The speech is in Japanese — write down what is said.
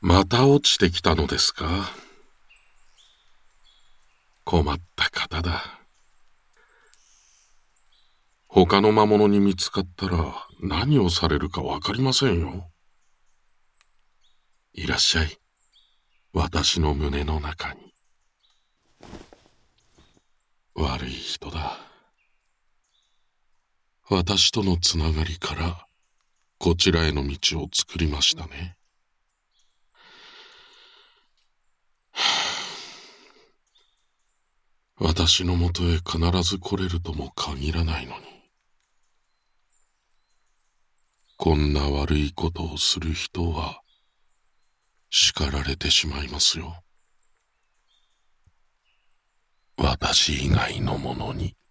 また落ちてきたのですか？困った方だ。他の魔物に見つかったら何をされるかわかりませんよ。いらっしゃい、私の胸の中に。悪い人だ。私とのつながりからこちらへの道を作りましたね。私のもとへ必ず来れるとも限らないのに。こんな悪いことをする人は叱られてしまいますよ。私以外の者に。